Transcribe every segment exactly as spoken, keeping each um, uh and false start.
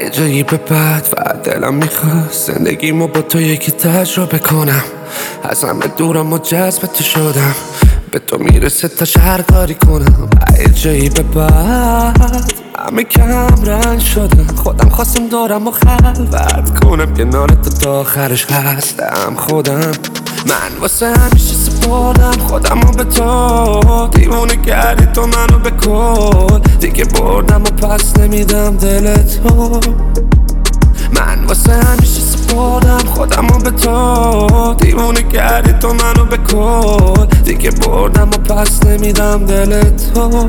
یه جایی به بعد فقط دلم میخواست زندگیمو با تو یکی تجربه کنم. از همه دورم و جذب تو شدم، به تو میرسه تا هر کاری کنم. یه جایی به بعد همه کم رنگ شدم، خودم خواستم دورم و خلوت کنم. کنار تو تا آخرش هستم خودم. من واسه همیشه سپردم خودم رو به تو، دیوونه کردی تو منو به کل. دیگه بردم و پس نمیدم دل تو. من واسه همیشه سپردم خودم رو به تو، دیوونه کردی تو منو به کل. دیگه بردم و پس نمیدم دل تو.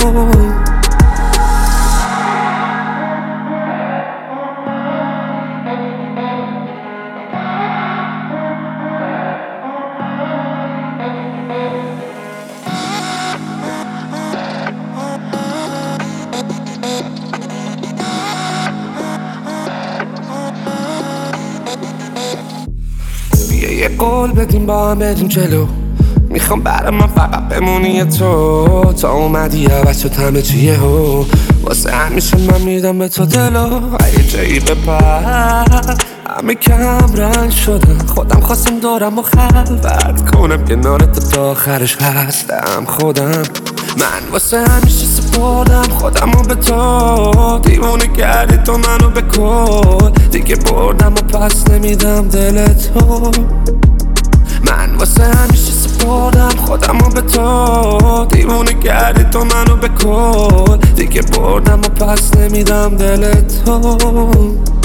بیا یه قول بدیم با هم بریم جلو، میخوام برای من فقط بمونی تو. تا اومدی عوض شد همه چیه هو، واسه همیشه من میدم به تو دلو. یه جایی به بعد همه کم رنگ شدم، خودم خواستم دورم و خلوت کنم. کنار تو تا آخرش هستم خودم. من واسه همیشه سپردم خودم رو به تو، دیوونه کردی تو منو به کل. دیگه بردم و پس نمیدم دل تو. من واسه همیشه سپردم خودم رو به تو، دیوونه کردی تو منو به کل. دیگه بردم و پس نمیدم دل تو.